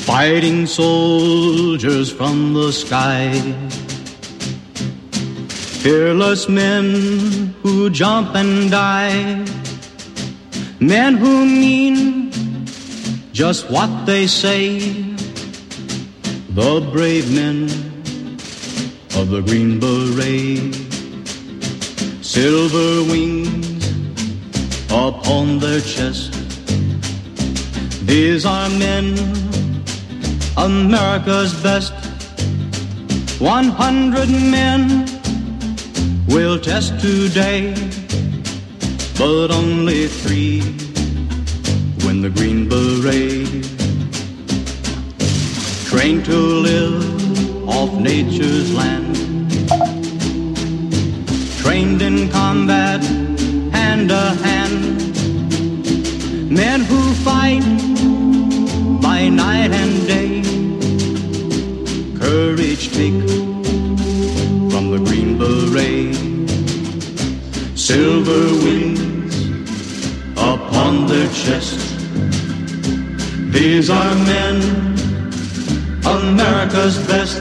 Fighting soldiers from the sky, fearless men who jump and die, men who mean just what they say, the brave men of the Green Beret. Silver wings upon their chest, these are men, America's best. 100 men will test today, but only 3 win the Green Beret. Trained to live off nature's land, trained in combat hand to hand, men who fight by night and day, courage take from the Green Beret. Silver wings upon their chest, these are men, America's best.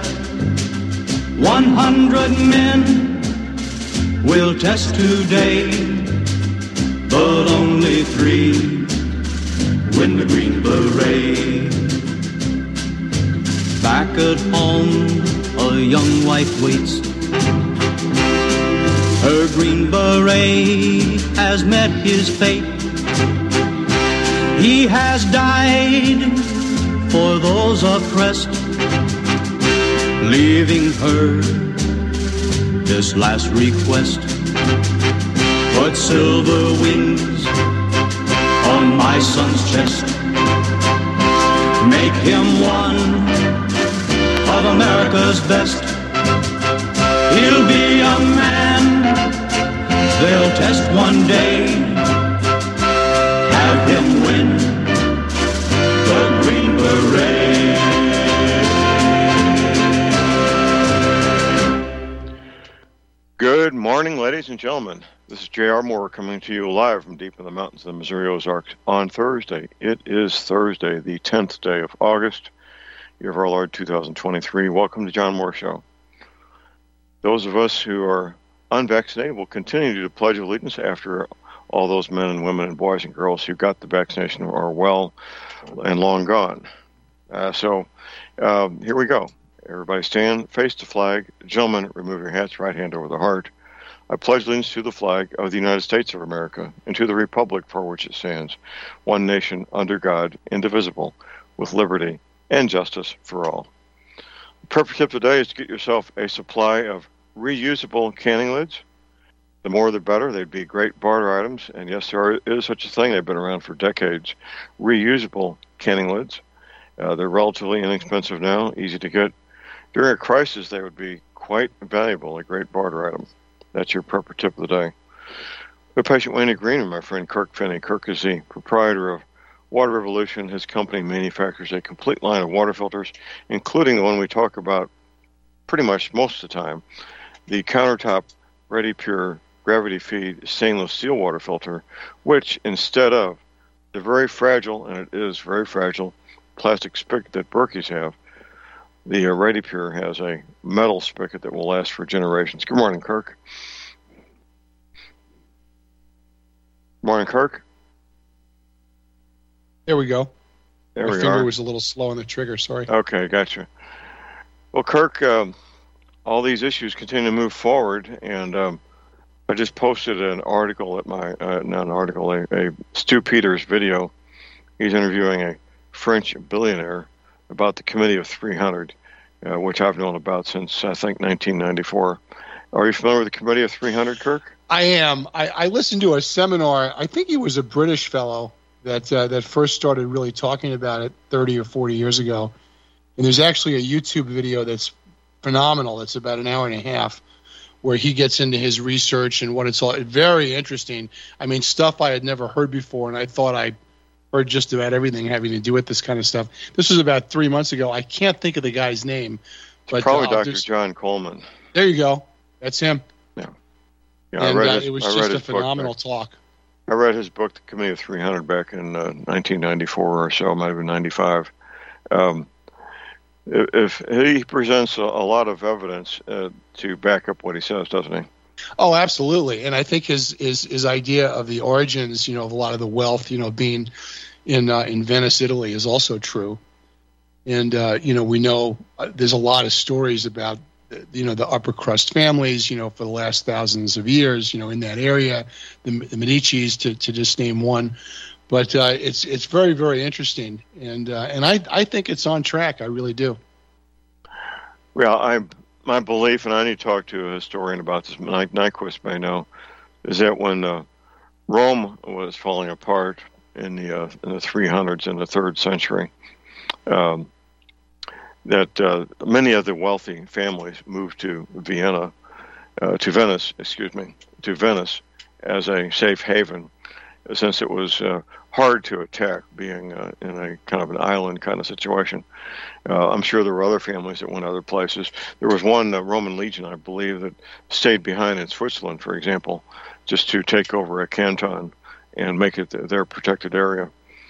100 men will test today, but only 3 win the Green Beret. Back at home, a young wife waits. Her Green Beret has met his fate. He has died for those oppressed, leaving her this last request. Put silver wings on my son's chest, make him one of America's best. He'll be a man they'll test one day, have him win the Green Beret. Good morning, ladies and gentlemen. This is J.R. Moore coming to you live from deep in the mountains of the Missouri Ozarks on Thursday. It is Thursday, the 10th day of August, year of our Lord 2023. Welcome to John Moore Show. Those of us who are unvaccinated will continue to pledge allegiance after all those men and women and boys and girls who got the vaccination are well and long gone. So here we go. Everybody stand, face the flag. Gentlemen, remove your hats, right hand over the heart. I pledge allegiance to the flag of the United States of America and to the republic for which it stands, one nation under God, indivisible, with liberty and justice for all. The perfect tip today is to get yourself a supply of reusable canning lids. The more the better. They'd be great barter items. And yes, there is such a thing. They've been around for decades. Reusable canning lids. They're relatively inexpensive now, easy to get. During a crisis, they would be quite valuable, a great barter item. That's your perfect tip of the day. The patient Wayne Green and my friend Kirk Finney. Kirk is the proprietor of Water Revolution. His company manufactures a complete line of water filters, including the one we talk about pretty much most of the time, the countertop Ready Pure gravity feed stainless steel water filter, which instead of the very fragile, and it is very fragile, plastic spigot that Berkey's have, the Ready Pure has a metal spigot that will last for generations. Good morning, Kirk. Morning, Kirk. There we go. There My we finger are. was a little slow on the trigger, sorry. Okay, gotcha. Well, Kirk, all these issues continue to move forward, and I just posted an article at my, not an article, a Stu Peters video. He's interviewing a French billionaire about the Committee of 300, which I've known about since, I think, 1994. Are you familiar with the Committee of 300, Kirk? I am. I listened to a seminar. I think he was a British fellow that first started really talking about it 30 or 40 years ago. And there's actually a YouTube video that's phenomenal. It's about an hour and a half where he gets into his research and what it's all. Very interesting. I mean, stuff I had never heard before, and I thought I heard just about everything having to do with this kind of stuff. This was about 3 months ago. I can't think of the guy's name. But probably Dr. John Coleman. There you go. That's him. Yeah, and it was just a phenomenal talk. I read his book, The Committee of 300, back in 1994 or so. It might have been 95. if he presents a lot of evidence to back up what he says, doesn't he? Oh, absolutely. And I think his idea of the origins, of a lot of the wealth, being in Venice, Italy, is also true. And we know there's a lot of stories about the upper crust families, for the last thousands of years, in that area, the Medicis, to just name one. But it's very, very interesting, and I think it's on track. I really do. Well, my belief, and I need to talk to a historian about this, Mike Nyquist may know, is that when Rome was falling apart in the 300s in the 3rd century, that many of the wealthy families moved to Venice as a safe haven, since it was hard to attack, being in a kind of an island kind of situation. I'm sure there were other families that went other places. There was one Roman legion, I believe, that stayed behind in Switzerland, for example, just to take over a canton and make it their protected area.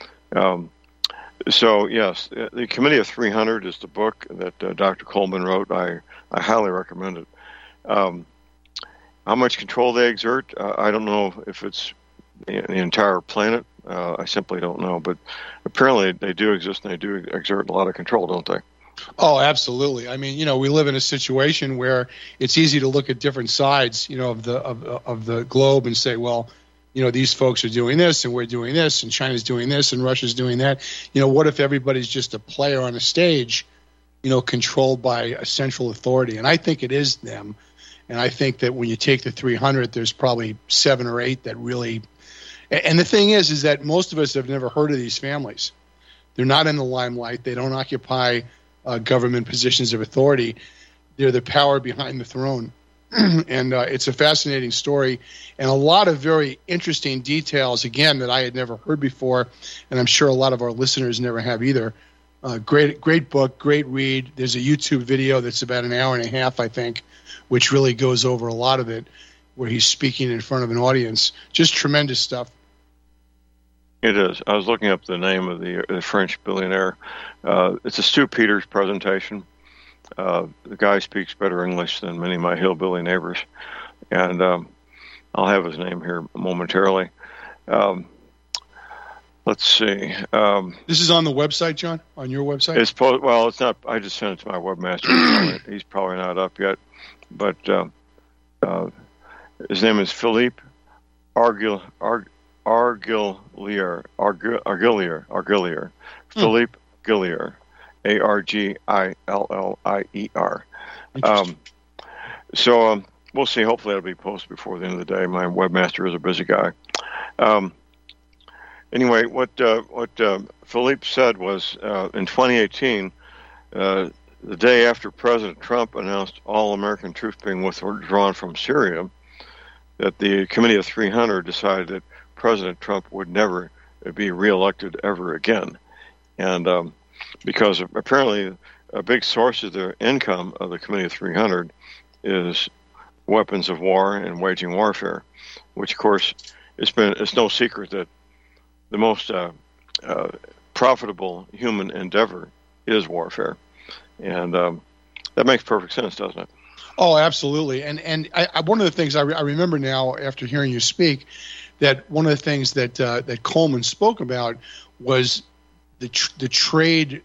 So, yes, the Committee of 300 is the book that Dr. Coleman wrote. I highly recommend it. How much control they exert, I don't know if it's the entire planet. I simply don't know. But apparently they do exist, and they do exert a lot of control, don't they? Oh, absolutely. I mean, we live in a situation where it's easy to look at different sides, of the globe and say, well, these folks are doing this, and we're doing this, and China's doing this, and Russia's doing that. What if everybody's just a player on a stage, controlled by a central authority? And I think it is them. And I think that when you take the 300, there's probably 7 or 8 that really. And the thing is that most of us have never heard of these families. They're not in the limelight. They don't occupy government positions of authority. They're the power behind the throne. And it's a fascinating story, and a lot of very interesting details, again, that I had never heard before, and I'm sure a lot of our listeners never have either. Great book, great read. There's a YouTube video that's about an hour and a half, I think, which really goes over a lot of it, where he's speaking in front of an audience. Just tremendous stuff. It is. I was looking up the name of the French billionaire. It's a Stu Peters presentation. The guy speaks better English than many of my hillbilly neighbors, and I'll have his name here momentarily. Let's see. This is on the website, John? On your website? It's not. I just sent it to my webmaster. He's probably not up yet, but his name is Philippe Arguillier. Philippe Gillier. Arguillier. So we'll see. Hopefully it'll be posted before the end of the day. My webmaster is a busy guy. Anyway, what Philippe said was in 2018, the day after President Trump announced all American troops being withdrawn from Syria, that the Committee of 300 decided that President Trump would never be reelected ever again. And because apparently a big source of their income of the Committee of 300 is weapons of war and waging warfare, which, of course, it's no secret that the most profitable human endeavor is warfare. And that makes perfect sense, doesn't it? Oh, absolutely. And I, one of the things I remember now after hearing you speak, that one of the things that Coleman spoke about was the trade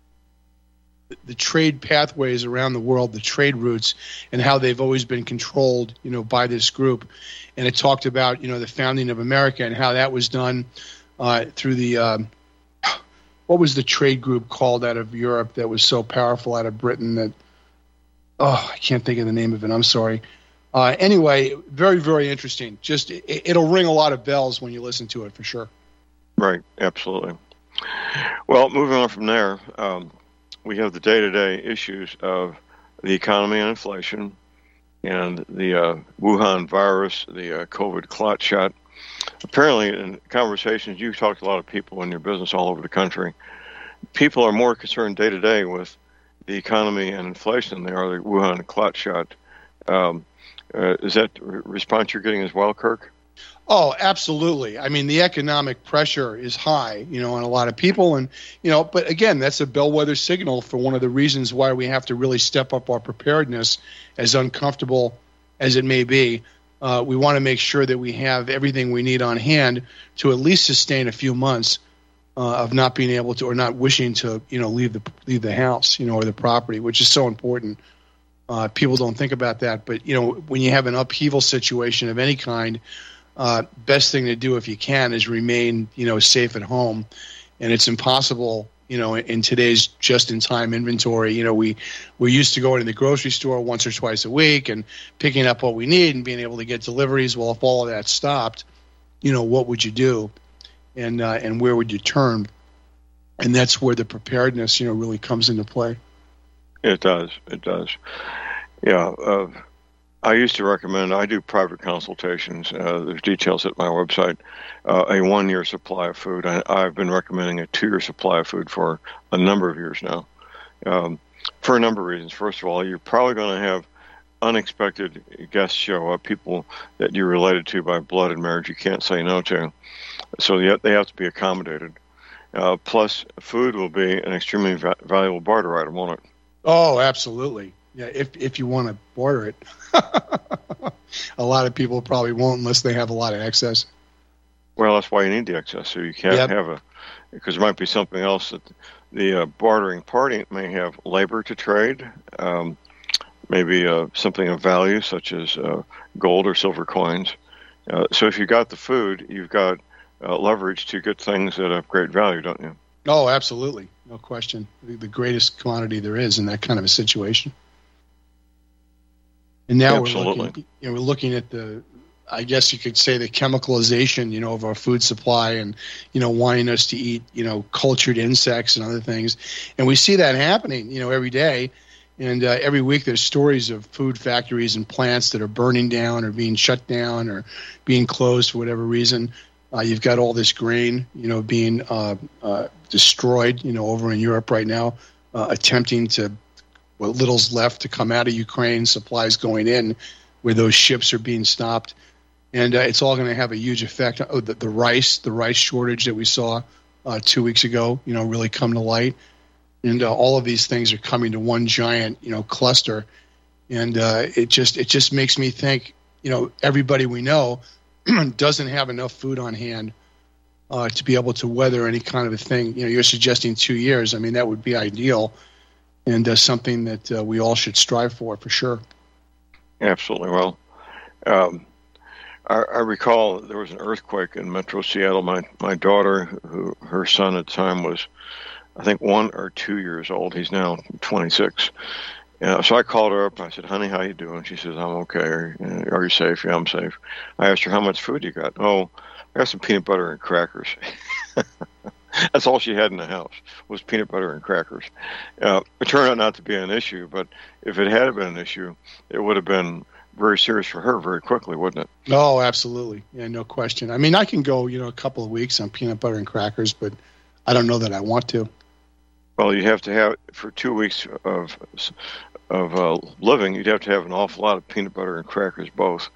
pathways around the world, the trade routes, and how they've always been controlled, by this group. And it talked about, the founding of America and how that was done through the what was the trade group called out of Europe that was so powerful out of Britain that I can't think of the name of it. I'm sorry. Anyway, very, very interesting. Just it'll ring a lot of bells when you listen to it, for sure. Right. Absolutely. Well, moving on from there, we have the day-to-day issues of the economy and inflation, and the Wuhan virus, the COVID clot shot. Apparently, in conversations, you've talked to a lot of people in your business all over the country. People are more concerned day-to-day with the economy and inflation than they are the Wuhan clot shot. Is that response you're getting as well, Kirk? Oh, absolutely. I mean, the economic pressure is high, on a lot of people. And, but again, that's a bellwether signal for one of the reasons why we have to really step up our preparedness, as uncomfortable as it may be. We want to make sure that we have everything we need on hand to at least sustain a few months of not being able to, or not wishing to, leave the house, or the property, which is so important. People don't think about that. But, when you have an upheaval situation of any kind, best thing to do if you can is remain, safe at home. And it's impossible, in today's just-in-time inventory. We're used to going to the grocery store once or twice a week and picking up what we need and being able to get deliveries. Well, if all of that stopped, what would you do? And where would you turn? And that's where the preparedness, really comes into play. It does. Yeah. I used to recommend, I do private consultations. There's details at my website, a 1-year supply of food. I've been recommending a 2-year supply of food for a number of years now, for a number of reasons. First of all, you're probably going to have unexpected guests show up, people that you're related to by blood and marriage you can't say no to. So they have to be accommodated. Plus, food will be an extremely valuable barter item, won't it? Oh, absolutely. Yeah, if you want to barter it. A lot of people probably won't unless they have a lot of excess. Well, that's why you need the excess, so you can't have because there might be something else that the bartering party may have labor to trade, maybe something of value such as gold or silver coins. So if you got the food, you've got leverage to get things that have great value, don't you? Oh, absolutely. No question. The greatest commodity there is in that kind of a situation. And now we're looking at the, I guess you could say, the chemicalization, of our food supply, and, wanting us to eat, cultured insects and other things. And we see that happening, every day. And every week there's stories of food factories and plants that are burning down or being shut down or being closed for whatever reason. You've got all this grain, being destroyed, over in Europe right now, attempting to, what little's left to come out of Ukraine, supplies going in, where those ships are being stopped. And it's all going to have a huge effect. The rice shortage that we saw 2 weeks ago, really come to light. And all of these things are coming to one giant, cluster. And it just makes me think, everybody we know doesn't have enough food on hand to be able to weather any kind of a thing. You're suggesting 2 years. I mean, that would be ideal, and something that we all should strive for sure. Absolutely. Well, I recall there was an earthquake in Metro Seattle. My daughter, her son at the time was, I think, 1 or 2 years old. He's now 26. So I called her up. I said, "Honey, how you doing?" She says, "I'm okay. Are you safe?" "Yeah, I'm safe." I asked her, "How much food you got?" "Oh, I got some peanut butter and crackers." That's all she had in the house was peanut butter and crackers. It turned out not to be an issue, but if it had been an issue, it would have been very serious for her very quickly, wouldn't it? Oh, absolutely. Yeah, no question. I mean, I can go, a couple of weeks on peanut butter and crackers, but I don't know that I want to. Well, you have to have, for 2 weeks of living, you'd have to have an awful lot of peanut butter and crackers both.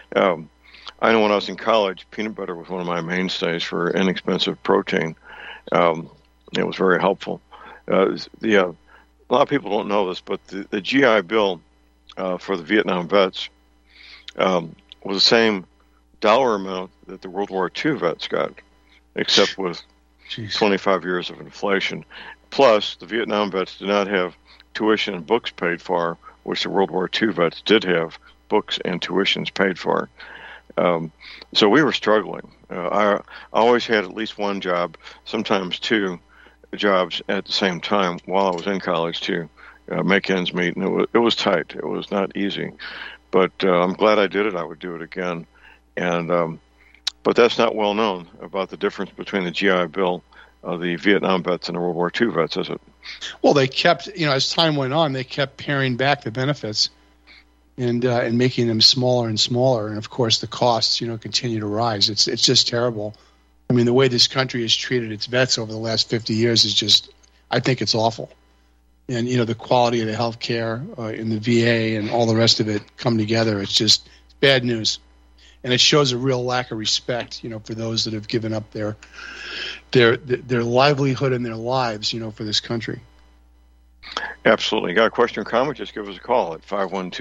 I know when I was in college, peanut butter was one of my mainstays for inexpensive protein. It was very helpful. A lot of people don't know this, but the GI Bill for the Vietnam vets was the same dollar amount that the World War II vets got, except with 25 years of inflation. Plus, the Vietnam vets did not have tuition and books paid for, which the World War II vets did have books and tuitions paid for. So we were struggling. I always had at least one job, sometimes 2 jobs at the same time while I was in college to make ends meet, and it was tight. It was not easy, but I'm glad I did it. I would do it again. And but that's not well known about the difference between the GI Bill of the Vietnam vets and the World War II vets, is it? Well, they kept, as time went on, they kept paring back the benefits and making them smaller and smaller. And of course, the costs, continue to rise. It's just terrible. I mean, the way this country has treated its vets over the last 50 years is just, I think it's awful. And, the quality of the health care in the VA and all the rest of it come together. It's just bad news. and it shows a real lack of respect, for those that have given up their livelihood and their lives, for this country. Absolutely. Got a question or comment? Just give us a call at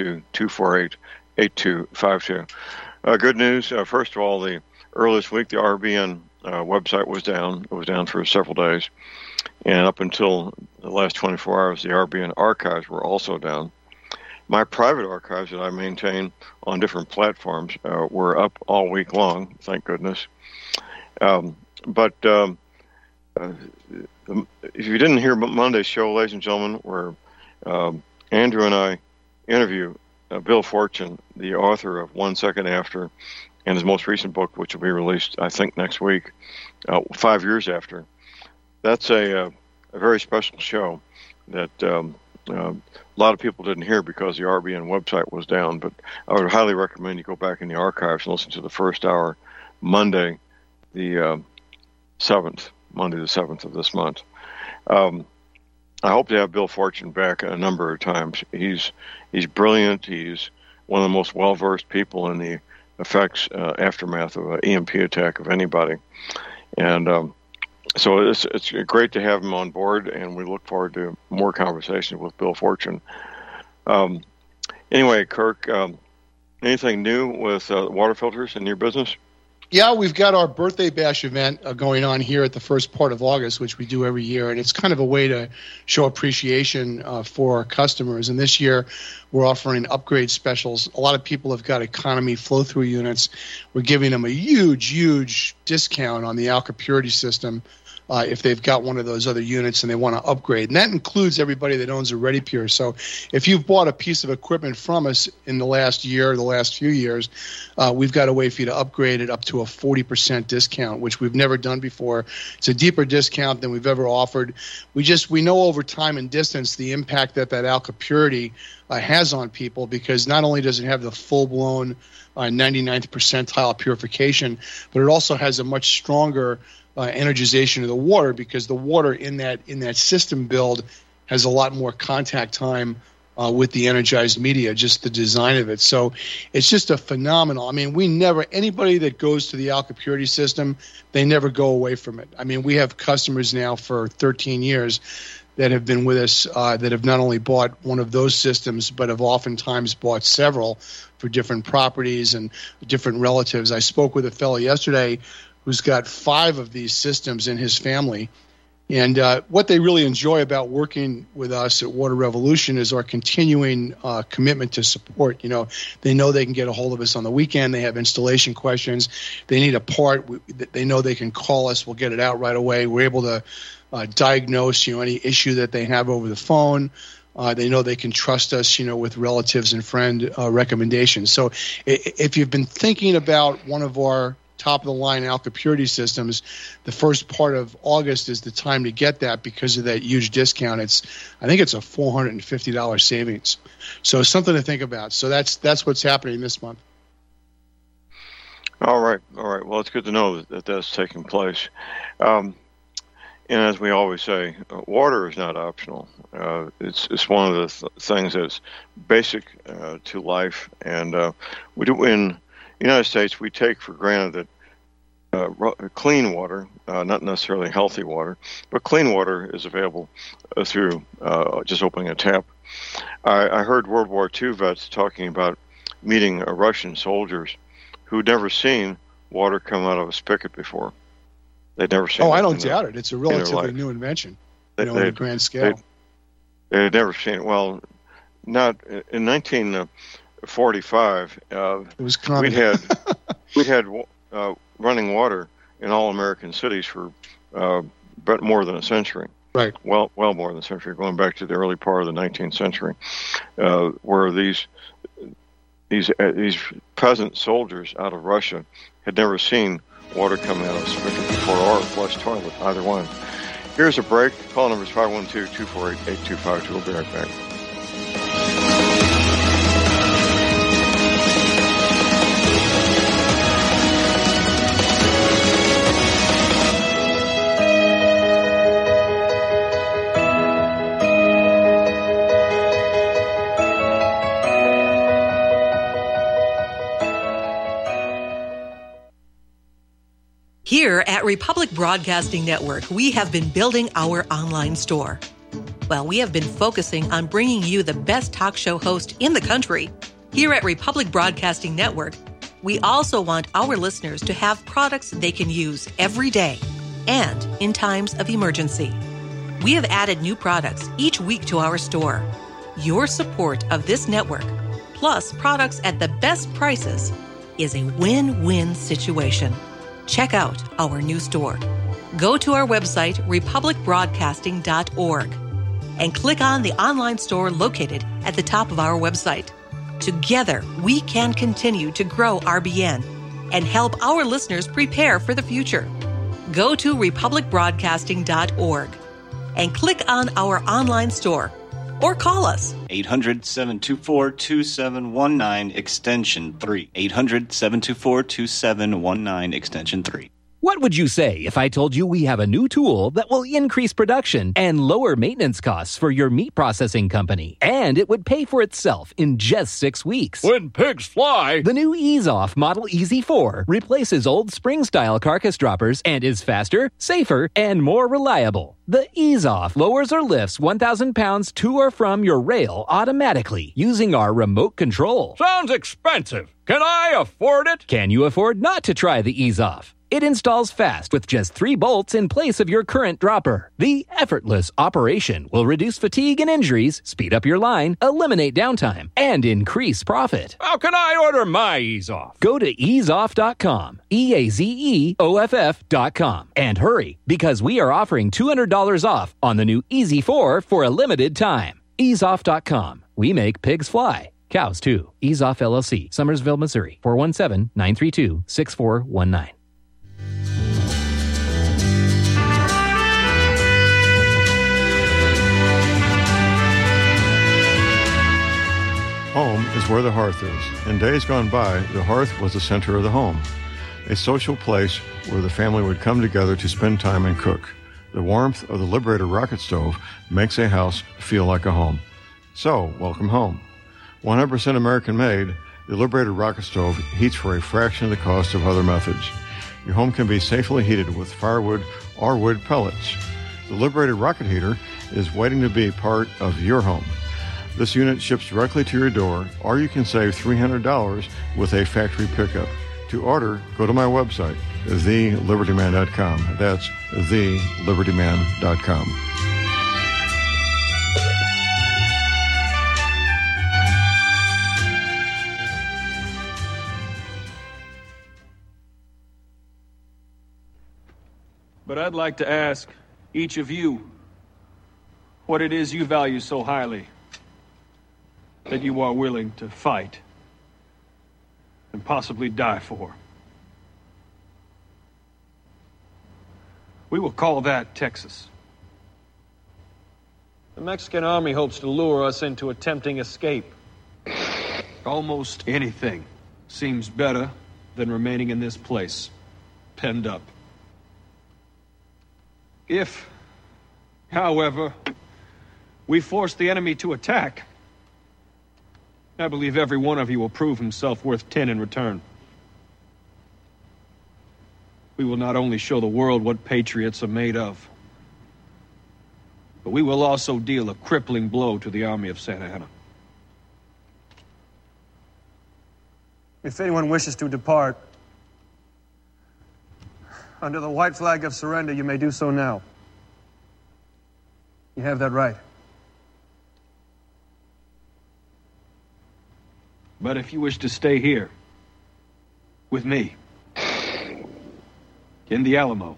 512-248-8252. Good news. First of all, earlier this week, the RBN website was down. It was down for several days. And up until the last 24 hours, the RBN archives were also down. My private archives that I maintain on different platforms were up all week long, thank goodness. But if you didn't hear Monday's show, ladies and gentlemen, where Andrew and I interview Bill Fortune, the author of 1 Second After, and his most recent book, which will be released, I think, next week, 5 years after. That's a very special show that a lot of people didn't hear because the RBN website was down, but I would highly recommend you go back in the archives and listen to the first hour, Monday the 7th of this month. I hope to have Bill Fortune back a number of times. He's brilliant. He's one of the most well-versed people in the effects, aftermath of an EMP attack of anybody. And so it's great to have him on board, and we look forward to more conversations with Bill Fortune. Anyway, Kirk, anything new with water filters in your business? Yeah, we've got our birthday bash event going on here at the first part of August, which we do every year, and it's kind of a way to show appreciation for our customers. And this year, we're offering upgrade specials. A lot of people have got economy flow-through units. We're giving them a huge discount on the Alka Purity system if they've got one of those other units and they want to upgrade. And that includes everybody that owns a ReadyPure. So if you've bought a piece of equipment from us in the last year or the last few years, we've got a way for you to upgrade it up to a 40% discount, which we've never done before. It's a deeper discount than we've ever offered. We know over time and distance the impact that Alka Purity has on people, because not only does it have the full-blown 99th percentile purification, but it also has a much stronger energization of the water, because the water in that system build has a lot more contact time with the energized media, just the design of it. So it's just a phenomenal. I mean, anybody that goes to the Alka Purity system, they never go away from it. I mean, we have customers now for 13 years that have been with us that have not only bought one of those systems, but have oftentimes bought several for different properties and different relatives. I spoke with a fellow yesterday who's got 5 of these systems in his family. And what they really enjoy about working with us at Water Revolution is our continuing commitment to support. They know they can get a hold of us on the weekend. They have installation questions. They need a part. They know they can call us. We'll get it out right away. We're able to diagnose, any issue that they have over the phone. They know they can trust us, with relatives and friend recommendations. So if you've been thinking about one of our top-of-the-line Alka Purity systems, the first part of August is the time to get that because of that huge discount. I think it's a $450 savings. So something to think about. So that's what's happening this month. All right. Well, it's good to know that that's taking place. And as we always say, water is not optional. It's one of the things that's basic to life. And we do in the United States, we take for granted that clean water, not necessarily healthy water, but clean water is available through just opening a tap. I heard World War II vets talking about meeting Russian soldiers who'd never seen water come out of a spigot before. They'd never seen it. Oh, I don't doubt it. It's a relatively new invention, on a grand scale. They had never seen it. Well, not in 1945. It was common. We'd had running water in all American cities for more than a century. Right. Well more than a century, going back to the early part of the 19th century, where these peasant soldiers out of Russia had never seen water coming out of a spigot before, or a flush toilet, either one. Here's a break. Call number is 512-248-8252. We'll be right back. Here at Republic Broadcasting Network, we have been building our online store. Well, we have been focusing on bringing you the best talk show host in the country. Here at Republic Broadcasting Network, we also want our listeners to have products they can use every day and in times of emergency. We have added new products each week to our store. Your support of this network, plus products at the best prices, is a win-win situation. Check out our new store. Go to our website, republicbroadcasting.org, and click on the online store located at the top of our website. Together, we can continue to grow RBN and help our listeners prepare for the future. Go to republicbroadcasting.org and click on our online store or call us. 800-724-2719, extension 3. 800-724-2719, extension 3. What would you say if I told you we have a new tool that will increase production and lower maintenance costs for your meat processing company? And it would pay for itself in just 6 weeks. When pigs fly! The new EaseOff Model EZ4 replaces old spring-style carcass droppers and is faster, safer, and more reliable. The EaseOff lowers or lifts 1,000 pounds to or from your rail automatically using our remote control. Sounds expensive. Can I afford it? Can you afford not to try the EaseOff? It installs fast with just 3 bolts in place of your current dropper. The effortless operation will reduce fatigue and injuries, speed up your line, eliminate downtime, and increase profit. How can I order my EaseOff? Go to easeoff.com, EAZEOFF.com, and hurry, because we are offering $200 off on the new EZ4 for a limited time. Easeoff.com. We make pigs fly. Cows, too. EaseOff LLC, Summersville, Missouri, 417-932-6419. Home is where the hearth is. In days gone by, the hearth was the center of the home, a social place where the family would come together to spend time and cook. The warmth of the Liberator rocket stove makes a house feel like a home. So, welcome home. 100% American-made, the Liberator rocket stove heats for a fraction of the cost of other methods. Your home can be safely heated with firewood or wood pellets. The Liberator rocket heater is waiting to be part of your home. This unit ships directly to your door, or you can save $300 with a factory pickup. To order, go to my website, thelibertyman.com. That's thelibertyman.com. But I'd like to ask each of you what it is you value so highly that you are willing to fight and possibly die for. We will call that Texas. The Mexican army hopes to lure us into a tempting escape. Almost anything seems better than remaining in this place, penned up. If, however, we force the enemy to attack, I believe every one of you will prove himself worth 10 in return. We will not only show the world what patriots are made of, but we will also deal a crippling blow to the army of Santa Anna. If anyone wishes to depart, under the white flag of surrender, you may do so now. You have that right. But if you wish to stay here, with me, in the Alamo,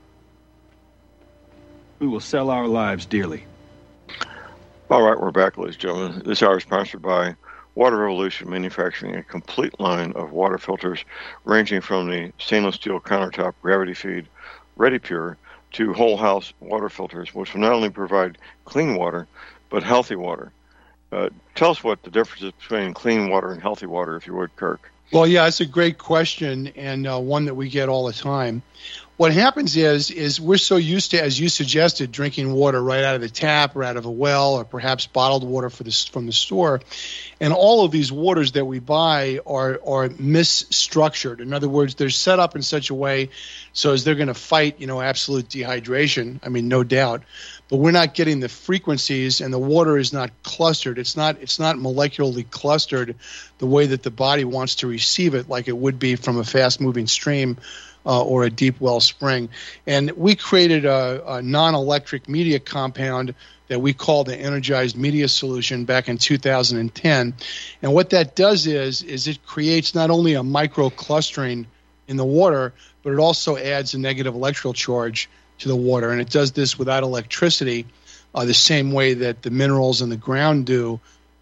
we will sell our lives dearly. All right, we're back, ladies and gentlemen. This hour is sponsored by Water Revolution, manufacturing a complete line of water filters ranging from the stainless steel countertop gravity feed Ready Pure to whole house water filters, which will not only provide clean water, but healthy water. Tell us what the difference is between clean water and healthy water, if you would, Kirk. Well, yeah, it's a great question, and one that we get all the time. what happens is we're so used to, as you suggested, drinking water right out of the tap or out of a well or perhaps bottled water from the store. And all of these waters that we buy are misstructured. In other words, they're set up in such a way so as they're going to fight, absolute dehydration. I mean, no doubt. But we're not getting the frequencies, and the water is not clustered. It's not molecularly clustered the way that the body wants to receive it, like it would be from a fast-moving stream or a deep well spring. And we created a non-electric media compound that we call the Energized Media Solution back in 2010. And what that does is it creates not only a microclustering in the water, but it also adds a negative electrical charge to the water. And it does this without electricity, the same way that the minerals in the ground do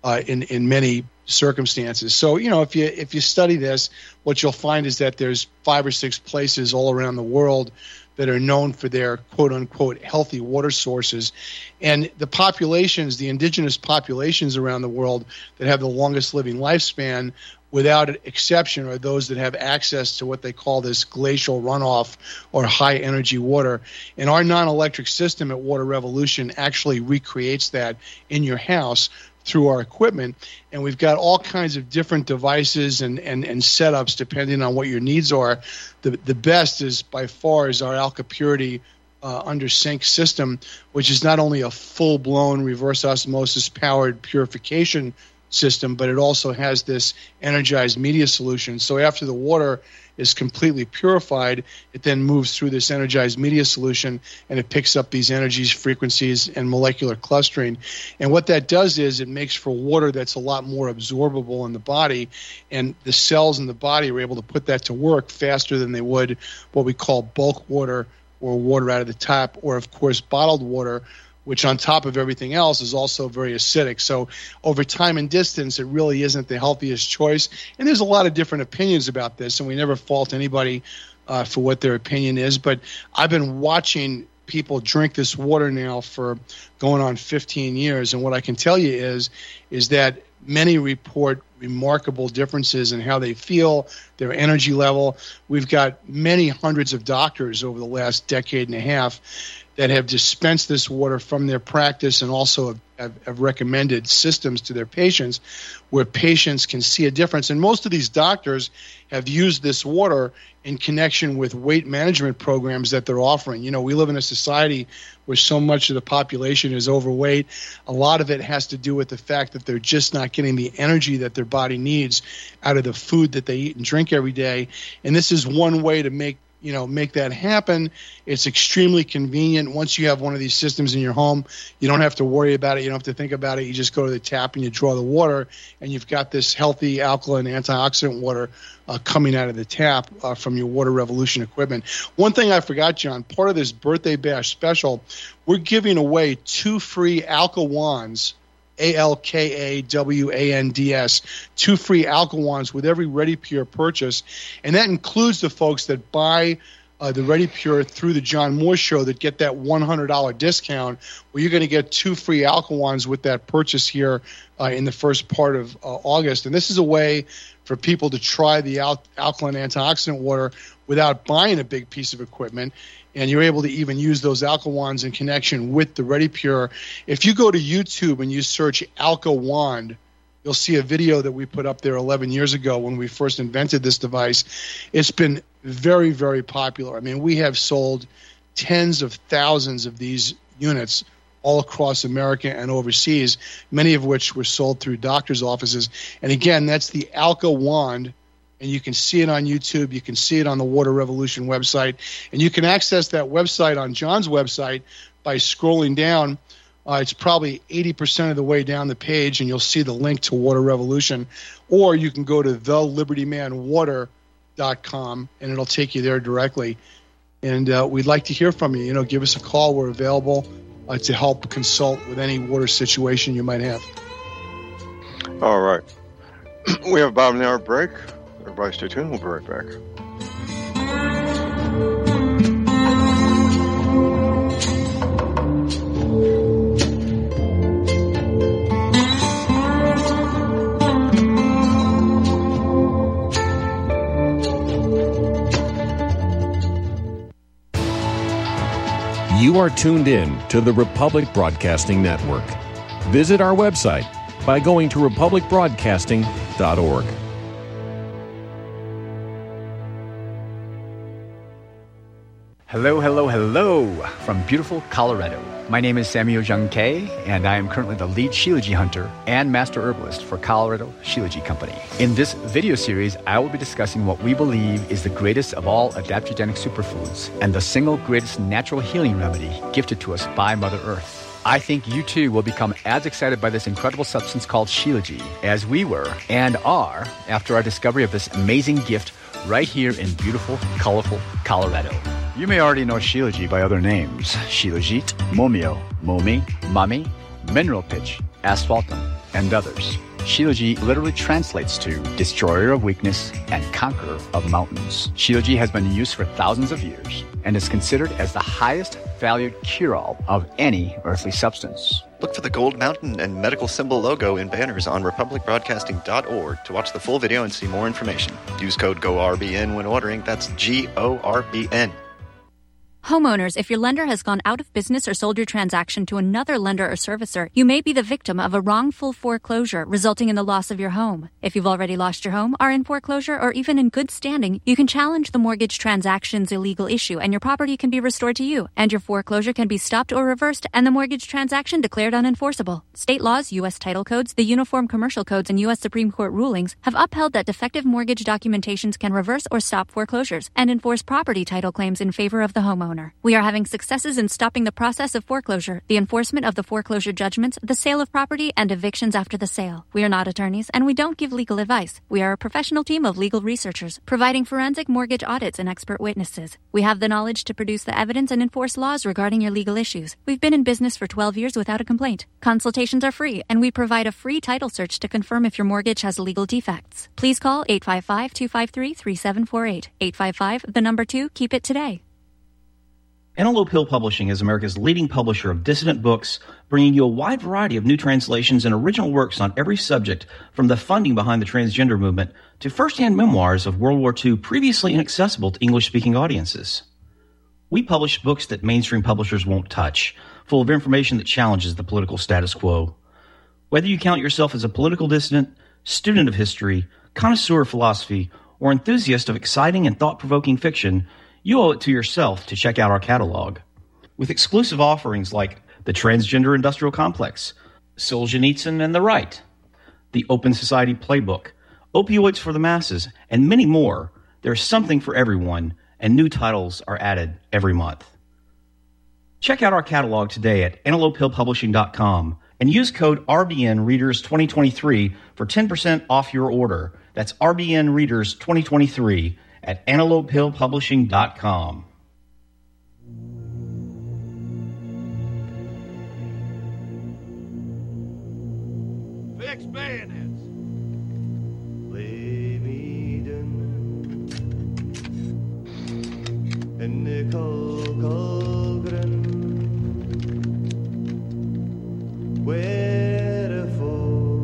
in many circumstances. So, if you study this, what you'll find is that there's 5 or 6 places all around the world that are known for their quote-unquote healthy water sources. And the populations, the indigenous populations around the world that have the longest living lifespan, without exception, are those that have access to what they call this glacial runoff or high-energy water. And our non-electric system at Water Revolution actually recreates that in your house through our equipment. And we've got all kinds of different devices and setups depending on what your needs are. The best is by far is our Alka Purity under sink system, which is not only a full-blown reverse osmosis powered purification system, but it also has this energized media solution. So after the water is completely purified, it then moves through this energized media solution and it picks up these energies, frequencies, and molecular clustering. And what that does is it makes for water that's a lot more absorbable in the body, and the cells in the body are able to put that to work faster than they would what we call bulk water or water out of the tap, or of course bottled water, which on top of everything else is also very acidic. So over time and distance, it really isn't the healthiest choice. And there's a lot of different opinions about this, and we never fault anybody for what their opinion is. But I've been watching people drink this water now for going on 15 years, and what I can tell you is that many report remarkable differences in how they feel, their energy level. We've got many hundreds of doctors over the last decade and a half that have dispensed this water from their practice and also have recommended systems to their patients where patients can see a difference. And most of these doctors have used this water in connection with weight management programs that they're offering. We live in a society where so much of the population is overweight. A lot of it has to do with the fact that they're just not getting the energy that their body needs out of the food that they eat and drink every day. And this is one way to make that happen. It's extremely convenient. Once you have one of these systems in your home, you don't have to worry about it. You don't have to think about it. You just go to the tap and you draw the water, and you've got this healthy alkaline antioxidant water coming out of the tap from your Water Revolution equipment. One thing I forgot, John, part of this birthday bash special, we're giving away 2 free Alka Wands, ALKAWANDS, 2 free Alka Wands with every Ready Pure purchase. And that includes the folks that buy the Ready Pure through the John Moore Show that get that $100 discount, where you're going to get 2 free Alka Wands with that purchase here in the first part of August. And this is a way for people to try the alkaline antioxidant water without buying a big piece of equipment. And you're able to even use those Alka Wands in connection with the Ready Pure. If you go to YouTube and you search Alka Wand, you'll see a video that we put up there 11 years ago when we first invented this device. It's been very, very popular. I mean, we have sold tens of thousands of these units all across America and overseas, many of which were sold through doctors' offices. And again, that's the Alka Wand. And you can see it on YouTube. You can see it on the Water Revolution website. And you can access that website on John's website by scrolling down. It's probably 80% of the way down the page, and you'll see the link to Water Revolution. Or you can go to thelibertymanwater.com, and it'll take you there directly. And we'd like to hear from you. Give us a call. We're available to help consult with any water situation you might have. All right. We have about an hour break. Everybody stay tuned. We'll be right back. You are tuned in to the Republic Broadcasting Network. Visit our website by going to republicbroadcasting.org. Hello, hello, hello from beautiful Colorado. My name is Samuel Jung Kay, and I am currently the lead Shilajit hunter and master herbalist for Colorado Shilajit Company. In this video series, I will be discussing what we believe is the greatest of all adaptogenic superfoods and the single greatest natural healing remedy gifted to us by Mother Earth. I think you too will become as excited by this incredible substance called Shilajit as we were and are after our discovery of this amazing gift right here in beautiful, colorful Colorado. You may already know Shilajit by other names: Shilajit, Momio, Momi, Mami, Mineral Pitch, Asphaltum, and others. Shilajit literally translates to destroyer of weakness and conqueror of mountains. Shilajit has been in use for thousands of years and is considered as the highest valued cure-all of any earthly substance. Look for the Gold Mountain and medical symbol logo in banners on republicbroadcasting.org to watch the full video and see more information. Use code GORBN when ordering. That's GORBN. Homeowners, if your lender has gone out of business or sold your transaction to another lender or servicer, you may be the victim of a wrongful foreclosure resulting in the loss of your home. If you've already lost your home, are in foreclosure, or even in good standing, you can challenge the mortgage transaction's illegal issue and your property can be restored to you, and your foreclosure can be stopped or reversed and the mortgage transaction declared unenforceable. State laws, U.S. title codes, the Uniform Commercial Codes, and U.S. Supreme Court rulings have upheld that defective mortgage documentations can reverse or stop foreclosures and enforce property title claims in favor of the homeowner. We are having successes in stopping the process of foreclosure, the enforcement of the foreclosure judgments, the sale of property, and evictions after the sale. We are not attorneys, and we don't give legal advice. We are a professional team of legal researchers, providing forensic mortgage audits and expert witnesses. We have the knowledge to produce the evidence and enforce laws regarding your legal issues. We've been in business for 12 years without a complaint. Consultations are free, and we provide a free title search to confirm if your mortgage has legal defects. Please call 855-253-3748. 855, 2, keep it today. Antelope Hill Publishing is America's leading publisher of dissident books, bringing you a wide variety of new translations and original works on every subject, from the funding behind the transgender movement to first-hand memoirs of World War II previously inaccessible to English-speaking audiences. We publish books that mainstream publishers won't touch, full of information that challenges the political status quo. Whether you count yourself as a political dissident, student of history, connoisseur of philosophy, or enthusiast of exciting and thought-provoking fiction, you owe it to yourself to check out our catalog. With exclusive offerings like The Transgender Industrial Complex, Solzhenitsyn and the Right, The Open Society Playbook, Opioids for the Masses, and many more, there's something for everyone, and new titles are added every month. Check out our catalog today at antelopehillpublishing.com and use code RBNReaders2023 for 10% off your order. That's RBNReaders2023 at antelopehillpublishing.com. Fix bayonets. En Nicol Colgren, wherefore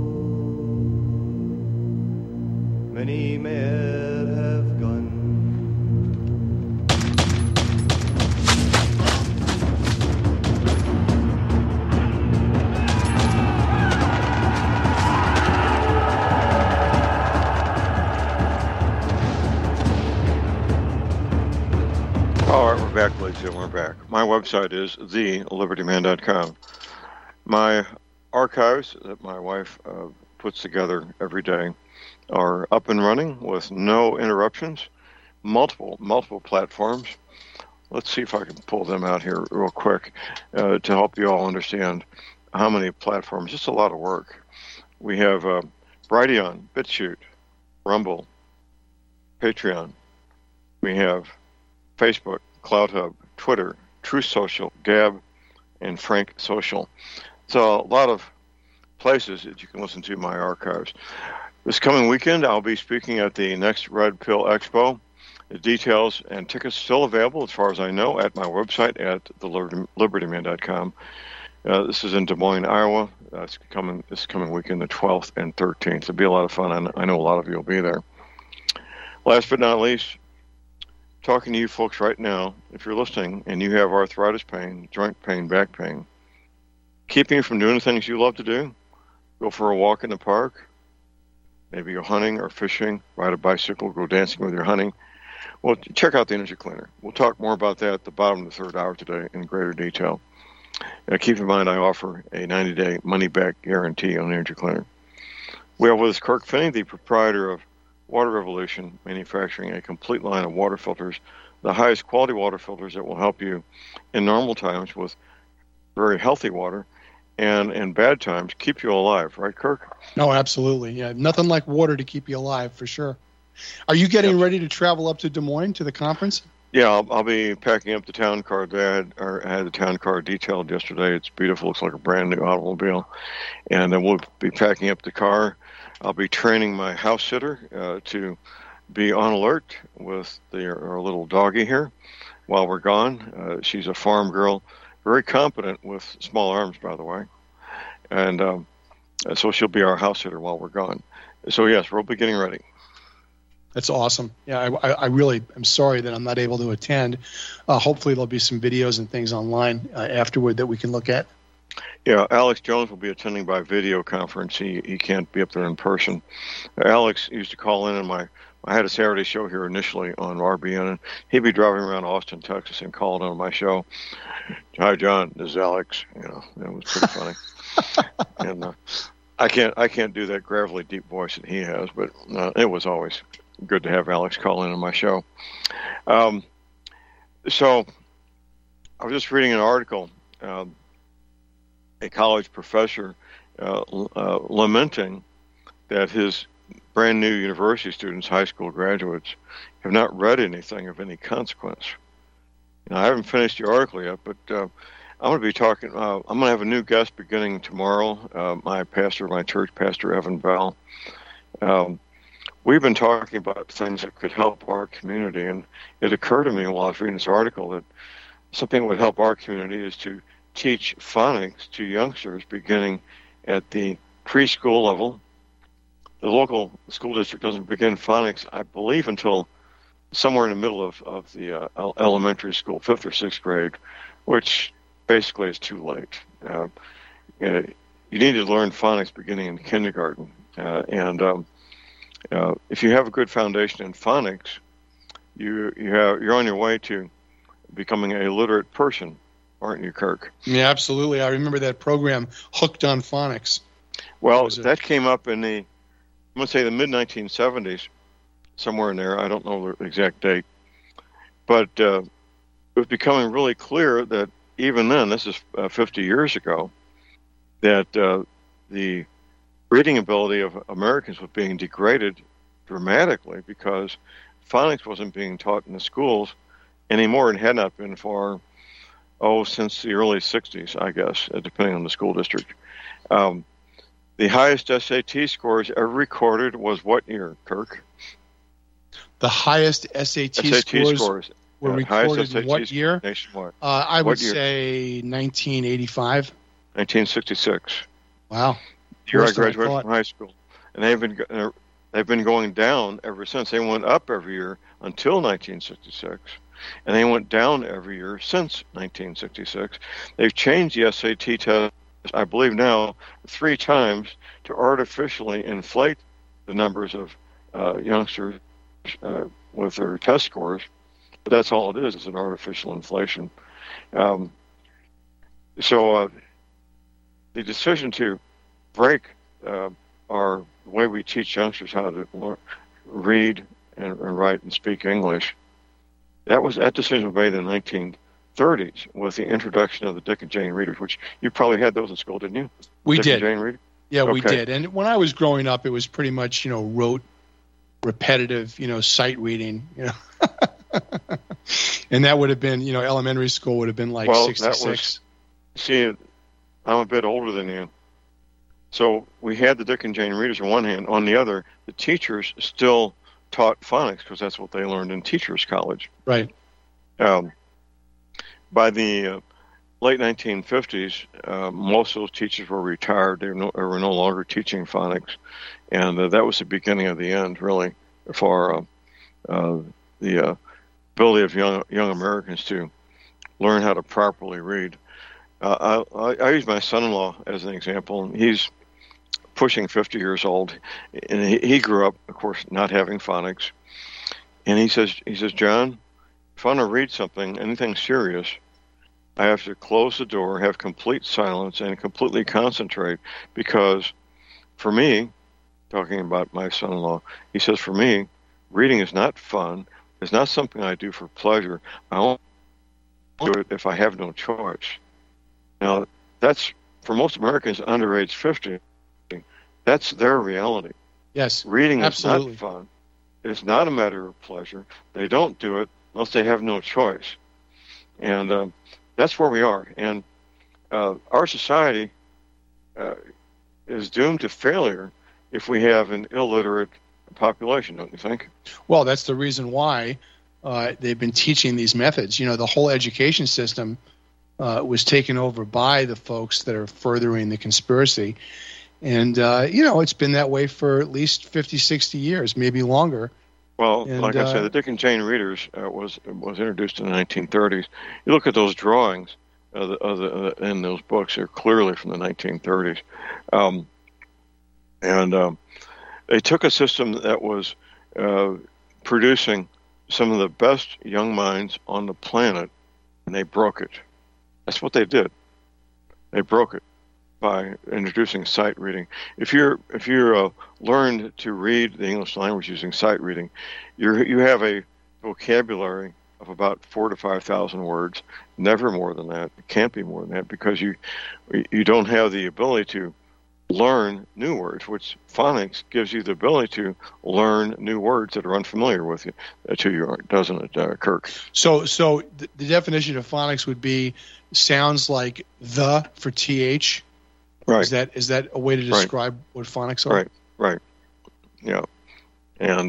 many mere have gone. All right, we're back, ladies and gentlemen, we're back. My website is thelibertyman.com. My archives that my wife puts together every day are up and running with no interruptions, multiple platforms. Let's see if I can pull them out here real quick to help you all understand how many platforms. Just a lot of work. We have Brighteon, BitChute, Rumble, Patreon. We have Facebook, CloudHub, Twitter, Truth Social, Gab, and Frank Social. So a lot of places that you can listen to my archives. This coming weekend, I'll be speaking at the next Red Pill Expo. The details and tickets still available, as far as I know, at my website at thelibertyman.com. This is in Des Moines, Iowa. This coming weekend, the 12th and 13th. It'll be a lot of fun. I know a lot of you will be there. Last but not least, talking to you folks right now, if you're listening and you have arthritis pain, joint pain, back pain, keeping you from doing the things you love to do, go for a walk in the park, maybe go hunting or fishing, ride a bicycle, go dancing with your honey. Well, check out the Energy Cleaner. We'll talk more about that at the bottom of the third hour today in greater detail. Keep in mind, I offer a 90-day money-back guarantee on the Energy Cleaner. We have with us Kirk Finney, the proprietor of Water Revolution, manufacturing a complete line of water filters, the highest quality water filters that will help you in normal times with very healthy water, and in bad times keep you alive. Right, Kirk? No, absolutely. Yeah, nothing like water to keep you alive, for sure. Are you getting ready to travel up to Des Moines to the conference? Yeah, I'll be packing up the town car. I had the town car detailed yesterday. It's beautiful. Looks like a brand new automobile. And then we'll be packing up the car. I'll be training my house sitter to be on alert with our little doggy here while we're gone. She's a farm girl, very competent with small arms, by the way. And so she'll be our house sitter while we're gone. So, yes, we'll be getting ready. That's awesome. Yeah, I really am sorry that I'm not able to attend. Hopefully there'll be some videos and things online afterward that we can look at. Yeah, Alex Jones will be attending by video conference. He can't be up there in person. Alex used to call in, and I had a Saturday show here initially on RBN, and he'd be driving around Austin, Texas, and calling on my show. Hi, John. This is Alex. You know, it was pretty funny. And I can't do that gravelly, deep voice that he has, but it was always good to have Alex call in on my show. So I was just reading an article. A college professor lamenting that his brand new university students, high school graduates, have not read anything of any consequence. I haven't finished the article yet, but I'm going to be talking. I'm going to have a new guest beginning tomorrow. My pastor of my church, Pastor Evan Bell. We've been talking about things that could help our community, and it occurred to me while I was reading this article that something that would help our community is to teach phonics to youngsters beginning at the preschool level. The local school district doesn't begin phonics, I believe, until somewhere in the middle of the elementary school, 5th or 6th grade, which basically is too late. You need to learn phonics beginning in kindergarten. If you have a good foundation in phonics, you're on your way to becoming a literate person, aren't you, Kirk? Yeah, absolutely. I remember that program, Hooked on Phonics. Well, that came up in I'm going to say the mid-1970s, somewhere in there. I don't know the exact date. But it was becoming really clear that even then, this is 50 years ago, that the reading ability of Americans was being degraded dramatically because phonics wasn't being taught in the schools anymore and had not been for since the early 60s, I guess, depending on the school district. The highest SAT scores ever recorded was what year, Kirk? The highest SAT scores were recorded in what year? Nationwide. I would say 1985. 1966. Wow. The year I graduated from high school. And they've been going down ever since. They went up every year until 1966. And they went down every year since 1966. They've changed the SAT test, I believe now, 3 times to artificially inflate the numbers of youngsters with their test scores. But that's all it is an artificial inflation. So the decision to break our way we teach youngsters how to read and write and speak English, that decision was made in the 1930s with the introduction of the Dick and Jane readers, which you probably had those in school, didn't you? We Dick did. And Jane readers? Yeah, okay. We did. And when I was growing up, it was pretty much, rote, repetitive, sight reading, And that would have been, elementary school would have been like 66. See, I'm a bit older than you. So we had the Dick and Jane readers on one hand. On the other, the teachers still taught phonics because that's what they learned in teachers' college. Right. By the late 1950s, most of those teachers were retired. They were no longer teaching phonics. And that was the beginning of the end, really, for the ability of young Americans to learn how to properly read. I use my son-in-law as an example. He's pushing 50 years old, and he grew up, of course, not having phonics. And he says, John, if I want to read something, anything serious, I have to close the door, have complete silence, and completely concentrate, because for me, talking about my son-in-law, he says, for me, reading is not fun. It's not something I do for pleasure. I only do it if I have no choice. Now, that's, for most Americans under age 50, that's their reality. Yes, reading absolutely. is not fun. It's not a matter of pleasure. They don't do it unless they have no choice. And that's where we are. And our society is doomed to failure if we have an illiterate population, don't you think? Well, that's the reason why they've been teaching these methods. You know, the whole education system was taken over by the folks that are furthering the conspiracy. And, it's been that way for at least 50, 60 years, maybe longer. Well, And, like I said, the Dick and Jane Readers was introduced in the 1930s. You look at those drawings in those books; they're clearly from the 1930s. They took a system that was producing some of the best young minds on the planet, and they broke it. That's what they did. They broke it by introducing sight reading. If you're learned to read the English language using sight reading, you have a vocabulary of about 4,000 to 5,000 words. Never more than that. It can't be more than that, because you don't have the ability to learn new words, which phonics gives you the ability to learn new words that are unfamiliar with you, to you, doesn't it, Kirk? So the definition of phonics would be sounds like the for TH. Right. Is that a way to describe what phonics are? Right. Yeah. And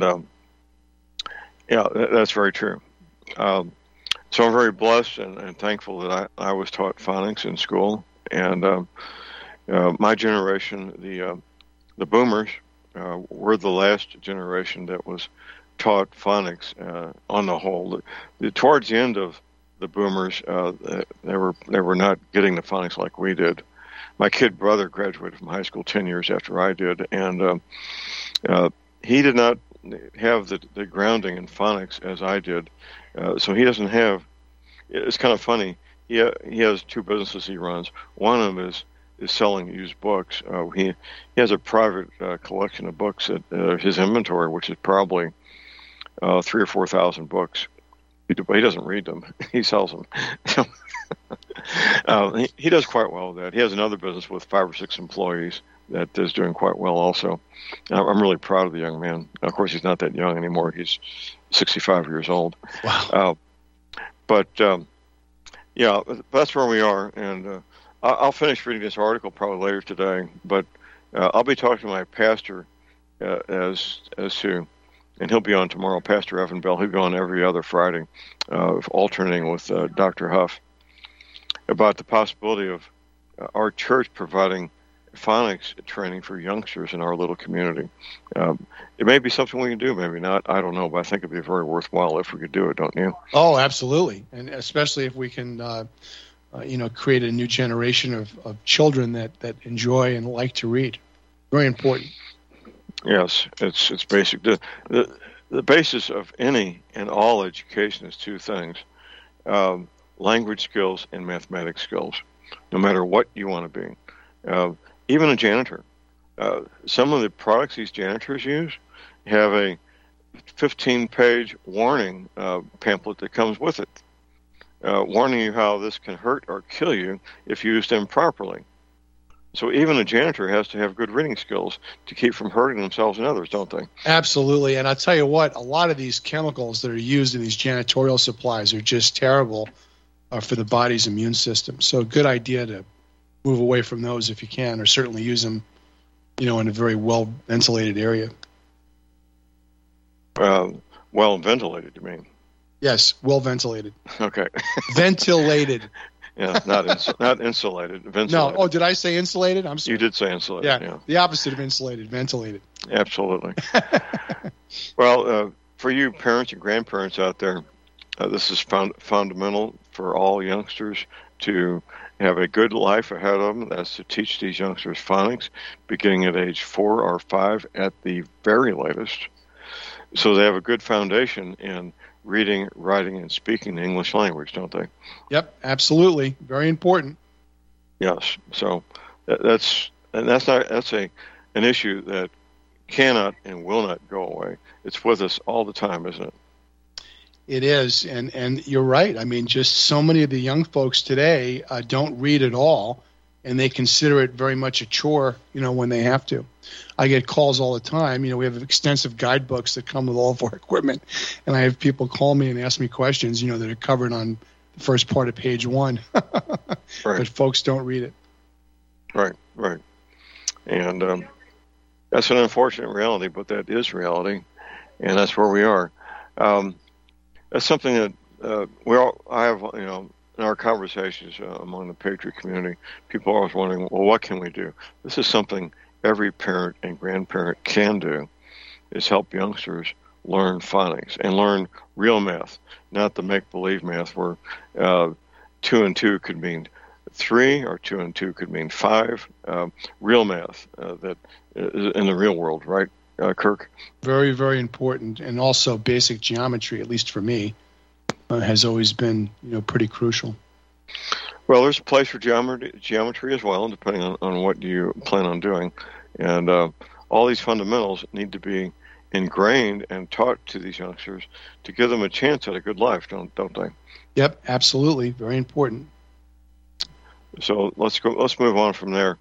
that's very true. So I'm very blessed and thankful that I was taught phonics in school. And my generation, the boomers, were the last generation that was taught phonics on the whole. Towards the end of the boomers, they were not getting the phonics like we did. My kid brother graduated from high school 10 years after I did, and he did not have the grounding in phonics as I did. So he doesn't have. It's kind of funny. He has two businesses he runs. One of them is selling used books. He has a private collection of books at his inventory, which is probably 3,000 or 4,000 books. He doesn't read them. He sells them. He does quite well with that. He has another business with 5 or 6 employees that is doing quite well also. I'm really proud of the young man. Of course, he's not that young anymore. He's 65 years old. Wow. That's where we are. And I'll finish reading this article probably later today. But I'll be talking to my pastor as to, and he'll be on tomorrow, Pastor Evan Bell. He'll be on every other Friday, alternating with Dr. Huff, about the possibility of our church providing phonics training for youngsters in our little community. It may be something we can do, maybe not. I don't know, but I think it'd be very worthwhile if we could do it, don't you? Oh, absolutely. And especially if we can, create a new generation of children that enjoy and like to read. Very important. Yes, it's basic. The basis of any and all education is two things: language skills and mathematics skills, no matter what you want to be. Even a janitor. Some of the products these janitors use have a 15-page warning pamphlet that comes with it, warning you how this can hurt or kill you if used improperly. So even a janitor has to have good reading skills to keep from hurting themselves and others, don't they? Absolutely. And I'll tell you what, a lot of these chemicals that are used in these janitorial supplies are just terrible for the body's immune system. So a good idea to move away from those if you can, or certainly use them, in a very well-ventilated area. Well-ventilated, you mean? Yes, well-ventilated. Okay. Ventilated. Yeah, not insulated. Ventilated. No. Oh, did I say insulated? I'm sorry. You did say insulated. Yeah. The opposite of insulated, ventilated. Absolutely. Well, for you parents and grandparents out there, This is fundamental for all youngsters to have a good life ahead of them. That's to teach these youngsters phonics, beginning at age 4 or 5 at the very latest, so they have a good foundation in reading, writing, and speaking the English language, don't they? Yep, absolutely, very important. Yes. So that's an issue that cannot and will not go away. It's with us all the time, isn't it? It is, and you're right. I mean, just so many of the young folks today don't read at all, and they consider it very much a chore, when they have to. I get calls all the time. We have extensive guidebooks that come with all of our equipment, and I have people call me and ask me questions, that are covered on the first part of page 1. Right. But folks don't read it. Right. And that's an unfortunate reality, but that is reality, and that's where we are. That's something that I have, in our conversations among the Patriot community, people are always wondering, well, what can we do? This is something every parent and grandparent can do, is help youngsters learn phonics and learn real math, not the make-believe math where 2 and 2 could mean 3 or 2 and 2 could mean 5. Real math that is in the real world, right? Kirk? Very, very important, and also basic geometry, at least for me, has always been pretty crucial. Well, there's a place for geometry as well, depending on what you plan on doing. And all these fundamentals need to be ingrained and taught to these youngsters to give them a chance at a good life, don't they? Yep, absolutely. Very important. So let's move on from there.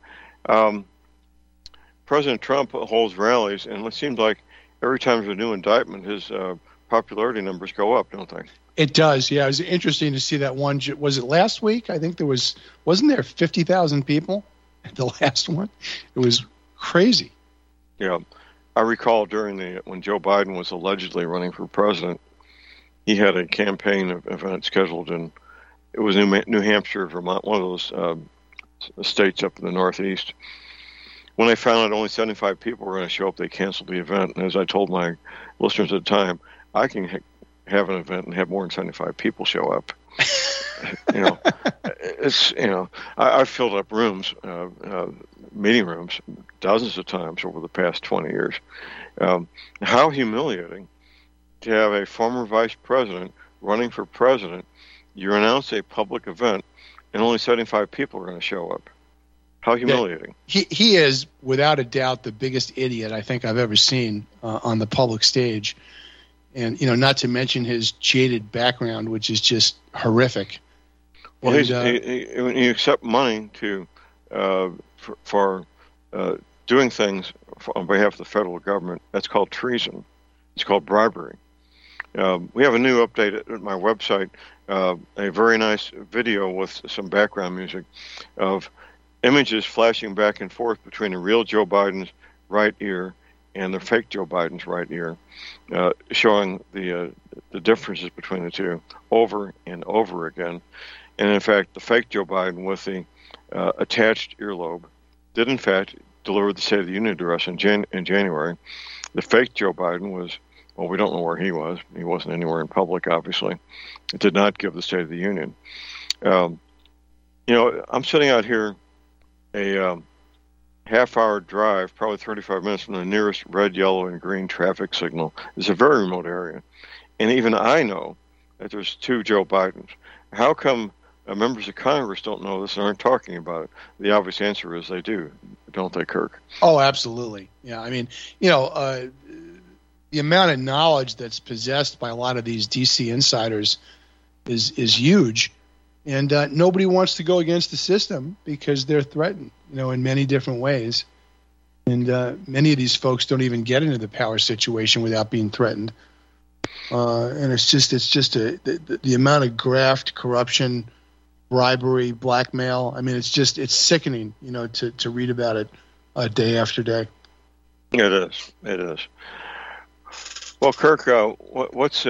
President Trump holds rallies, and it seems like every time there's a new indictment, his popularity numbers go up, don't they? It does, yeah. It was interesting to see that one. Was it last week? I think wasn't there 50,000 people at the last one? It was crazy. Yeah. I recall when Joe Biden was allegedly running for president, he had a campaign event scheduled in, it was New Hampshire, Vermont, one of those states up in the Northeast. When they found out only 75 people were going to show up, they canceled the event. And as I told my listeners at the time, I can have an event and have more than 75 people show up. I've filled up rooms, meeting rooms, dozens of times over the past 20 years. How humiliating to have a former vice president running for president. You announce a public event, and only 75 people are going to show up. How humiliating. He is, without a doubt, the biggest idiot I think I've ever seen on the public stage. And, not to mention his jaded background, which is just horrific. Well, when you accept money for doing things on behalf of the federal government, that's called treason. It's called bribery. We have a new update at my website, a very nice video with some background music of images flashing back and forth between the real Joe Biden's right ear and the fake Joe Biden's right ear, showing the differences between the two over and over again. And in fact, the fake Joe Biden with the attached earlobe did in fact deliver the State of the Union address in January. The fake Joe Biden was, well, we don't know where he was. He wasn't anywhere in public, obviously. It did not give the State of the Union. I'm sitting out here a half-hour drive, probably 35 minutes from the nearest red, yellow, and green traffic signal. It's a very remote area. And even I know that there's 2 Joe Bidens. How come members of Congress don't know this and aren't talking about it? The obvious answer is they do, don't they, Kirk? Oh, absolutely. Yeah, I mean, the amount of knowledge that's possessed by a lot of these D.C. insiders is huge. And nobody wants to go against the system because they're threatened, in many different ways. And many of these folks don't even get into the power situation without being threatened. And it's just the amount of graft, corruption, bribery, blackmail. I mean, it's sickening, to read about it day after day. It is. Well, Kirk, what's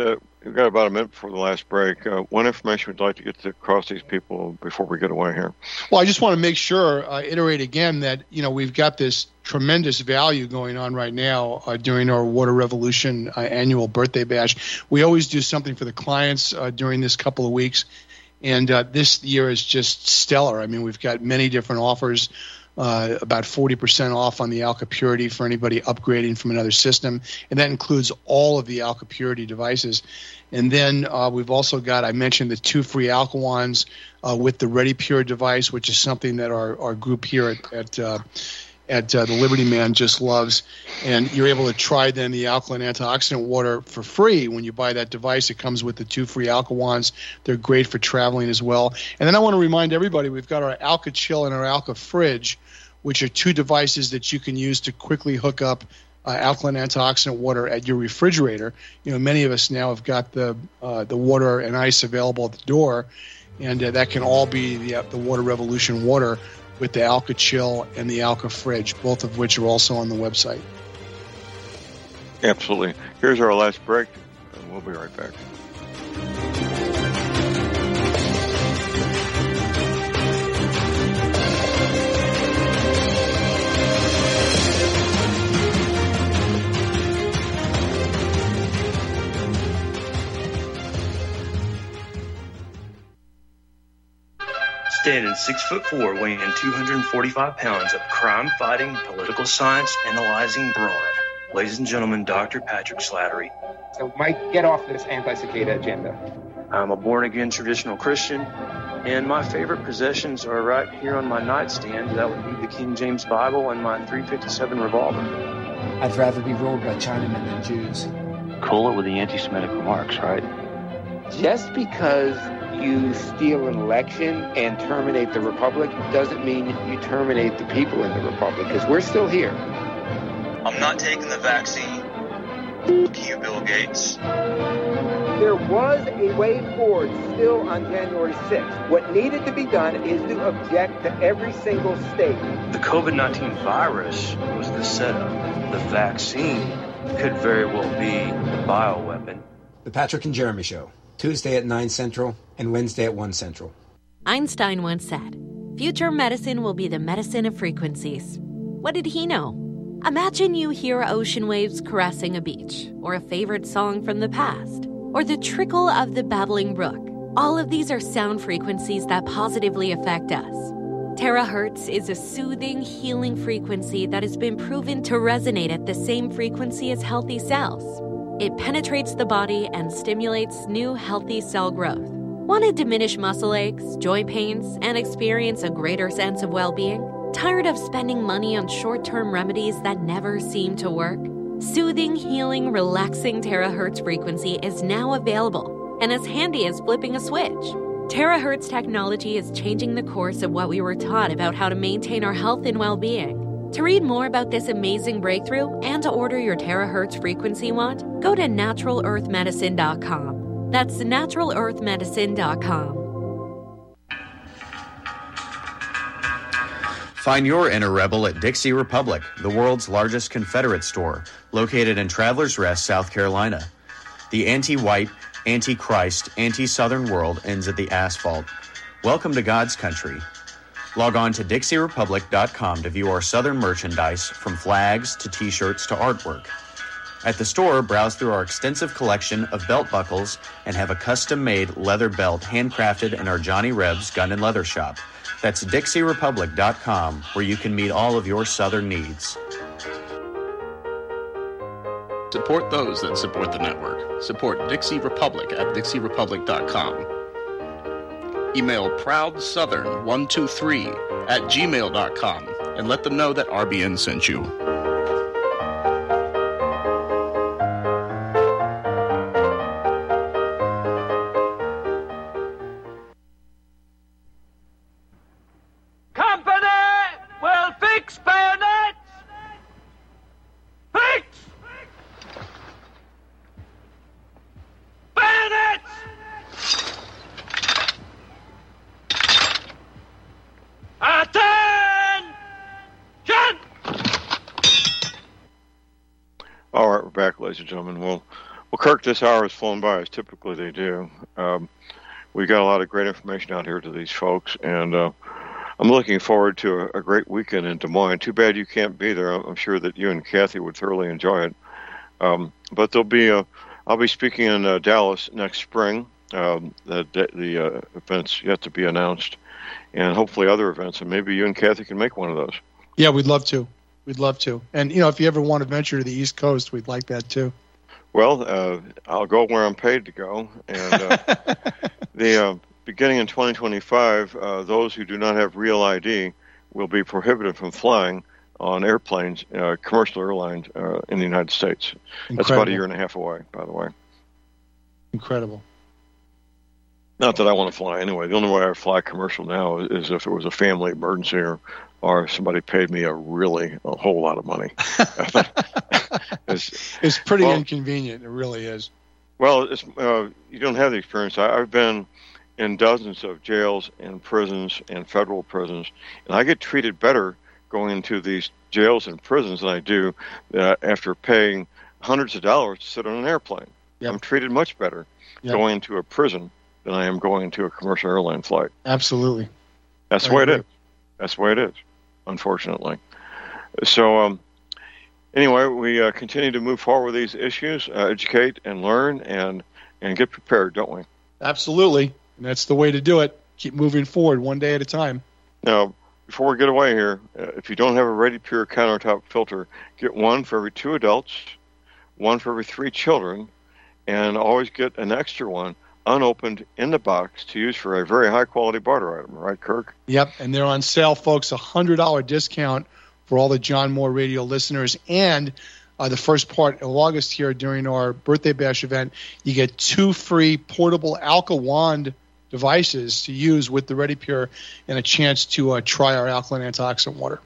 we've got about a minute before the last break. What information would you like to get across these people before we get away here? Well, I just want to make sure, iterate again, that we've got this tremendous value going on right now during our Water Revolution annual birthday bash. We always do something for the clients during this couple of weeks, and this year is just stellar. I mean, we've got many different offers. About 40% off on the Alka Purity for anybody upgrading from another system, and that includes all of the Alka Purity devices. And then we've also got, I mentioned, the 2 free Alkawans with the Ready Pure device, which is something that our group here at the Liberty Man just loves. And you're able to try then the alkaline antioxidant water for free when you buy that device. It comes with the 2 free Alkawans. They're great for traveling as well. And then I want to remind everybody, we've got our Alka Chill and our Alka Fridge, which are 2 devices that you can use to quickly hook up alkaline antioxidant water at your refrigerator. Many of us now have got the water and ice available at the door, and that can all be the Water Revolution water with the Alka Chill and the Alka Fridge, both of which are also on the website. Absolutely. Here's our last break, and we'll be right back. Standing 6'4", weighing 245 pounds of crime-fighting, political science analyzing brawn. Ladies and gentlemen, Dr. Patrick Slattery. So, Mike, get off this anti-cicada agenda. I'm a born-again traditional Christian, and my favorite possessions are right here on my nightstand. That would be the King James Bible and my .357 revolver. I'd rather be ruled by Chinamen than Jews. Cool it with the anti-Semitic remarks, right? Just because you steal an election and terminate the Republic doesn't mean you terminate the people in the Republic, because we're still here. I'm not taking the vaccine. F*** you, Bill Gates. There was a way forward still on January 6th. What needed to be done is to object to every single state. The COVID-19 virus was the setup. The vaccine could very well be the bioweapon. The Patrick and Jeremy Show, Tuesday at 9 Central and Wednesday at 1 Central. Einstein once said, "Future medicine will be the medicine of frequencies." What did he know? Imagine you hear ocean waves caressing a beach, or a favorite song from the past, or the trickle of the babbling brook. All of these are sound frequencies that positively affect us. Terahertz is a soothing, healing frequency that has been proven to resonate at the same frequency as healthy cells. It penetrates the body and stimulates new healthy cell growth. Want to diminish muscle aches, joint pains, and experience a greater sense of well-being? Tired of spending money on short-term remedies that never seem to work? Soothing, healing, relaxing terahertz frequency is now available and as handy as flipping a switch. Terahertz technology is changing the course of what we were taught about how to maintain our health and well-being. To read more about this amazing breakthrough and to order your terahertz frequency wand, go to NaturalEarthMedicine.com. That's NaturalEarthMedicine.com. Find your inner rebel at Dixie Republic, the world's largest Confederate store, located in Travelers Rest, South Carolina. The anti-white, anti-Christ, anti-Southern world ends at the asphalt. Welcome to God's country. Log on to DixieRepublic.com to view our Southern merchandise, from flags to T-shirts to artwork. At the store, browse through our extensive collection of belt buckles and have a custom-made leather belt handcrafted in our Johnny Rebs Gun and Leather Shop. That's DixieRepublic.com, where you can meet all of your Southern needs. Support those that support the network. Support Dixie Republic at DixieRepublic.com. Email ProudSouthern123@gmail.com and let them know that RBN sent you. All right, we're back, ladies and gentlemen. We'll Well, Kirk, this hour has flown by as typically they do. We got a lot of great information out here to these folks, and I'm looking forward to a great weekend in Des Moines. Too bad you can't be there. I'm sure that you and Kathy would thoroughly enjoy it. But there'll be I'll be speaking in Dallas next spring. The event's yet to be announced, and hopefully other events, and maybe you and Kathy can make one of those. Yeah, we'd love to. We'd love to. And, if you ever want to venture to the East Coast, we'd like that too. Well, I'll go where I'm paid to go. And beginning in 2025, those who do not have real ID will be prohibited from flying on airplanes, commercial airlines in the United States. Incredible. That's about a year and a half away, by the way. Incredible. Not that I want to fly anyway. The only way I fly commercial now is if it was a family emergency or somebody paid me a whole lot of money. It's pretty inconvenient. It really is. Well, you don't have the experience. I've been in dozens of jails and prisons and federal prisons, and I get treated better going into these jails and prisons than I do after paying hundreds of dollars to sit on an airplane. Yep. I'm treated much better going into a prison than I am going into a commercial airline flight. Absolutely. That's the way it is. That's the way it is, unfortunately. So, anyway, we continue to move forward with these issues, educate and learn, and get prepared, don't we? Absolutely. And that's the way to do it. Keep moving forward one day at a time. Now, before we get away here, if you don't have a Ready Pure countertop filter, get one for every 2 adults, one for every 3 children, and always get an extra one unopened in the box to use for a very high-quality barter item. Right, Kirk? Yep, and they're on sale, folks, $100 discount for all the John Moore Radio listeners. And the first part of August here during our Birthday Bash event, you get 2 free portable Alka Wand devices to use with the Ready Pure and a chance to try our alkaline antioxidant water.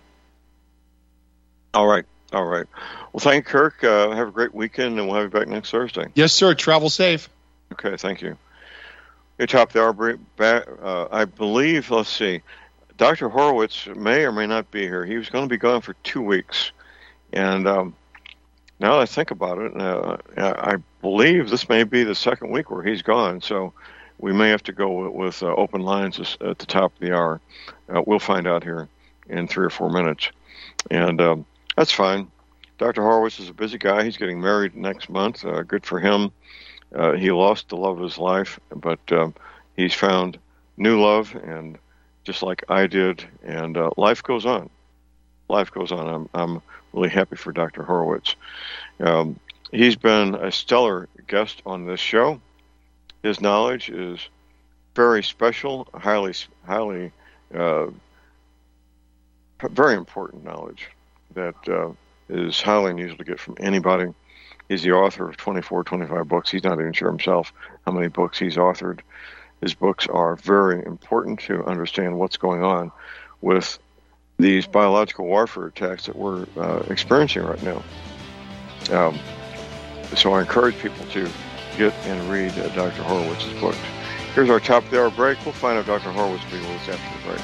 All right. Well, thank you, Kirk. Have a great weekend, and we'll have you back next Thursday. Yes, sir. Travel safe. Okay, thank you. Top of the hour, I believe, let's see, Dr. Horowitz may or may not be here. He was going to be gone for 2 weeks. And now that I think about it, I believe this may be the second week where he's gone. So we may have to go with open lines at the top of the hour. We'll find out here in 3 or 4 minutes. And that's fine. Dr. Horowitz is a busy guy. He's getting married next month. Good for him. He lost the love of his life, but he's found new love, and just like I did, and life goes on. Life goes on. I'm really happy for Dr. Horowitz. He's been a stellar guest on this show. His knowledge is very special, highly, very important knowledge that is highly unusual to get from anybody. He's the author of 24, 25 books. He's not even sure himself how many books he's authored. His books are very important to understand what's going on with these biological warfare attacks that we're experiencing right now. So I encourage people to get and read Dr. Horowitz's books. Here's our top of the hour break. We'll find out if Dr. Horowitz will be with us after the break.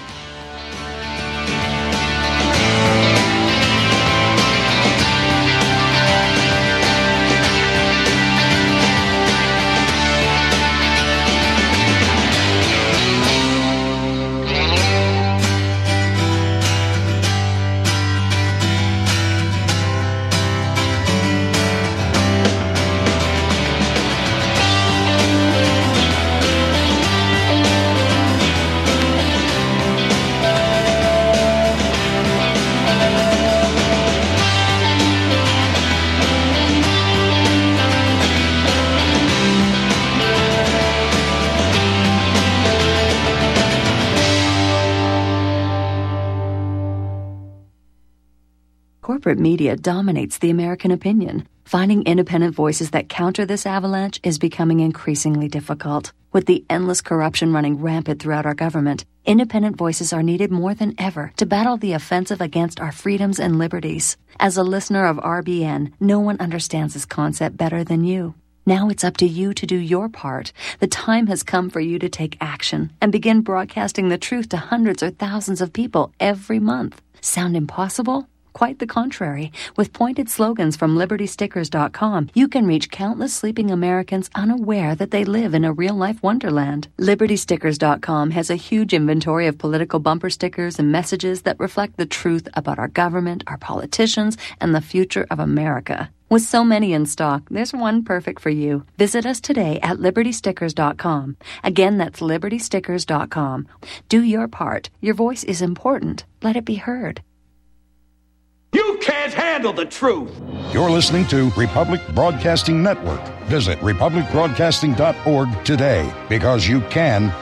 Corporate media dominates the American opinion. Finding independent voices that counter this avalanche is becoming increasingly difficult. With the endless corruption running rampant throughout our government, independent voices are needed more than ever to battle the offensive against our freedoms and liberties. As a listener of RBN, no one understands this concept better than you. Now it's up to you to do your part. The time has come for you to take action and begin broadcasting the truth to hundreds or thousands of people every month. Sound impossible? Quite the contrary. With pointed slogans from LibertyStickers.com, you can reach countless sleeping Americans unaware that they live in a real-life wonderland. LibertyStickers.com has a huge inventory of political bumper stickers and messages that reflect the truth about our government, our politicians, and the future of America. With so many in stock, there's one perfect for you. Visit us today at LibertyStickers.com. Again, that's LibertyStickers.com. Do your part. Your voice is important. Let it be heard. You can't handle the truth. You're listening to Republic Broadcasting Network. Visit republicbroadcasting.org today, because you can